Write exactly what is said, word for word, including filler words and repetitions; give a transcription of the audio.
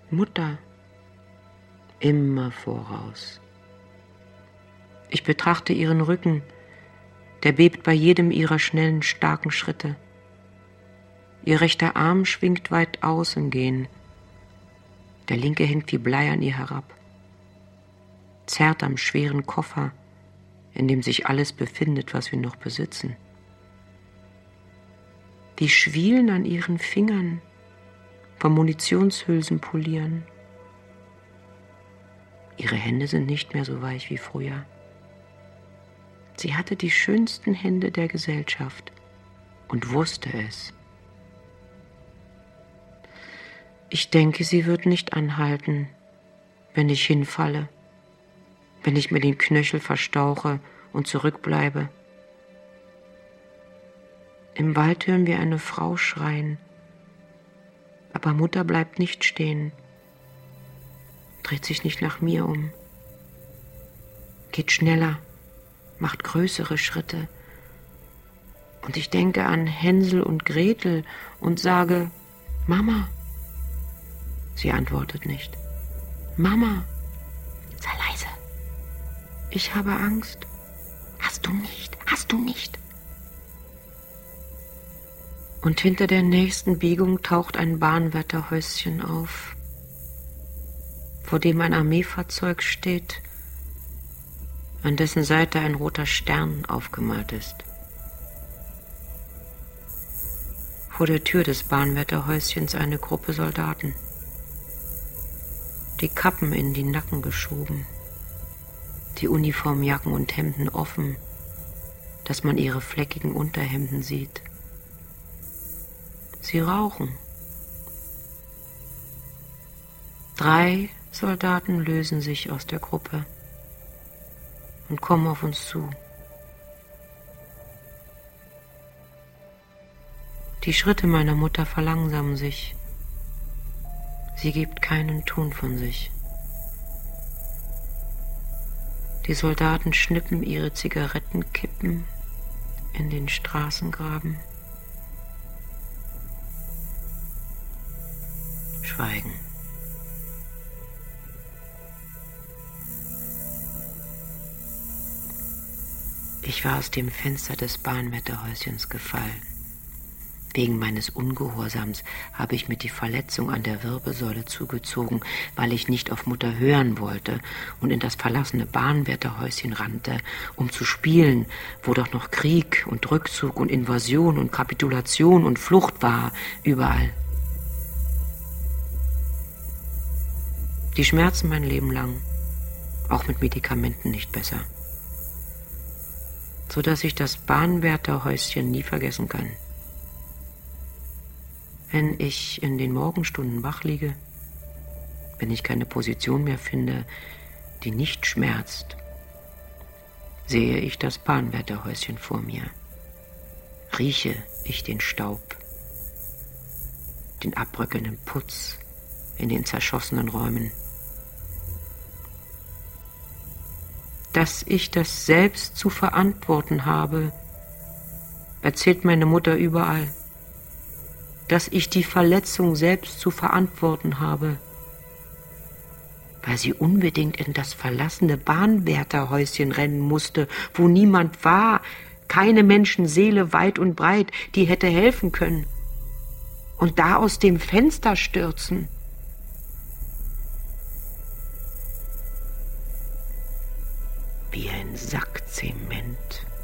Mutter. Immer voraus. Ich betrachte ihren Rücken, der bebt bei jedem ihrer schnellen, starken Schritte. Ihr rechter Arm schwingt weit aus im Gehen. Der linke hängt wie Blei an ihr herab, zerrt am schweren Koffer, in dem sich alles befindet, was wir noch besitzen. Die Schwielen an ihren Fingern vom Munitionshülsen polieren. Ihre Hände sind nicht mehr so weich wie früher. Sie hatte die schönsten Hände der Gesellschaft und wusste es. Ich denke, sie wird nicht anhalten, wenn ich hinfalle, wenn ich mir den Knöchel verstauche und zurückbleibe. Im Wald hören wir eine Frau schreien, aber Mutter bleibt nicht stehen, dreht sich nicht nach mir um, geht schneller, macht größere Schritte. Und ich denke an Hänsel und Gretel und sage, Mama. Sie antwortet nicht. Mama, sei leise. Ich habe Angst. Hast du nicht, hast du nicht. Und hinter der nächsten Biegung taucht ein Bahnwärterhäuschen auf, vor dem ein Armeefahrzeug steht, an dessen Seite ein roter Stern aufgemalt ist. Vor der Tür des Bahnwärterhäuschens eine Gruppe Soldaten, die Kappen in die Nacken geschoben, die Uniformjacken und Hemden offen, dass man ihre fleckigen Unterhemden sieht. Sie rauchen. Drei Soldaten lösen sich aus der Gruppe und kommen auf uns zu. Die Schritte meiner Mutter verlangsamen sich. Sie gibt keinen Ton von sich. Die Soldaten schnippen ihre Zigarettenkippen in den Straßengraben. Schweigen. Ich war aus dem Fenster des Bahnwärterhäuschens gefallen. Wegen meines Ungehorsams habe ich mir die Verletzung an der Wirbelsäule zugezogen, weil ich nicht auf Mutter hören wollte und in das verlassene Bahnwärterhäuschen rannte, um zu spielen, wo doch noch Krieg und Rückzug und Invasion und Kapitulation und Flucht war, überall. Die Schmerzen mein Leben lang, auch mit Medikamenten nicht besser, so dass ich das Bahnwärterhäuschen nie vergessen kann. Wenn ich in den Morgenstunden wach liege, wenn ich keine Position mehr finde, die nicht schmerzt, sehe ich das Bahnwärterhäuschen vor mir, rieche ich den Staub, den abbröckelnden Putz in den zerschossenen Räumen. Dass ich das selbst zu verantworten habe, erzählt meine Mutter überall. Dass ich die Verletzung selbst zu verantworten habe, weil sie unbedingt in das verlassene Bahnwärterhäuschen rennen musste, wo niemand war, keine Menschenseele weit und breit, die hätte helfen können, und da aus dem Fenster stürzen. Wie ein Sack Zement